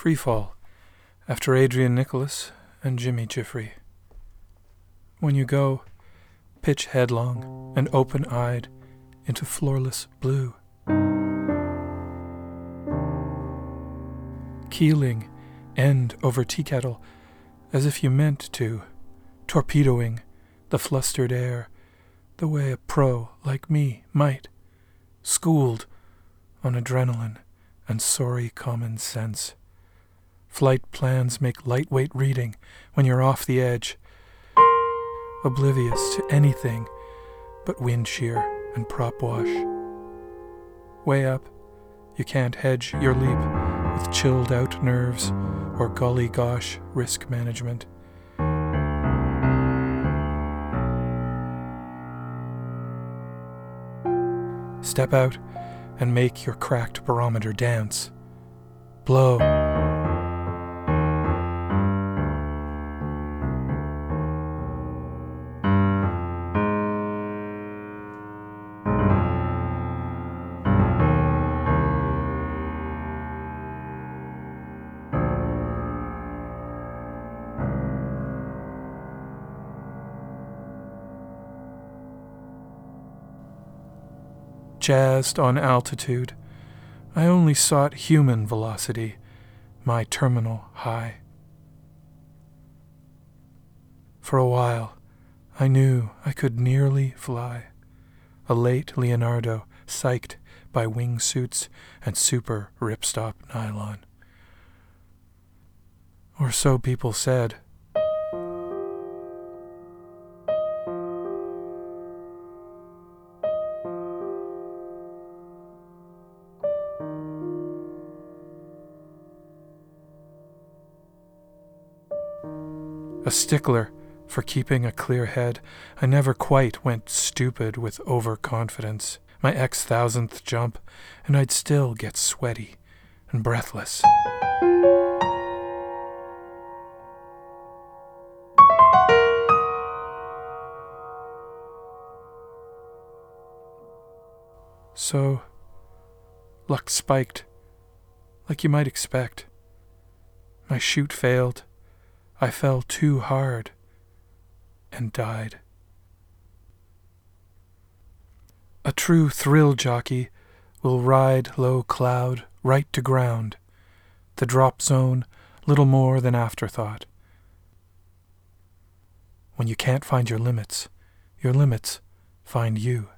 Free Fall, after Adrian Nicholas and Jimmy Giuffre. When you go, pitch headlong and open-eyed into floorless blue. Keeling end over tea kettle as if you meant to, torpedoing the flustered air the way a pro like me might, schooled on adrenaline and sorry common sense. Flight plans make lightweight reading when you're off the edge, oblivious to anything but wind shear and prop wash. Way up, you can't hedge your leap with chilled out nerves or golly gosh risk management. Step out and make your cracked barometer dance. Blow. Jazzed on altitude, I only sought human velocity, my terminal high. For a while, I knew I could nearly fly, a late Leonardo psyched by wingsuits and super ripstop nylon. Or so people said. A stickler for keeping a clear head, I never quite went stupid with overconfidence. My X-thousandth jump, and I'd still get sweaty and breathless. So, luck spiked, like you might expect. My chute failed. I fell too hard and died. A true thrill jockey will ride low cloud right to ground, the drop zone little more than afterthought. When you can't find your limits find you.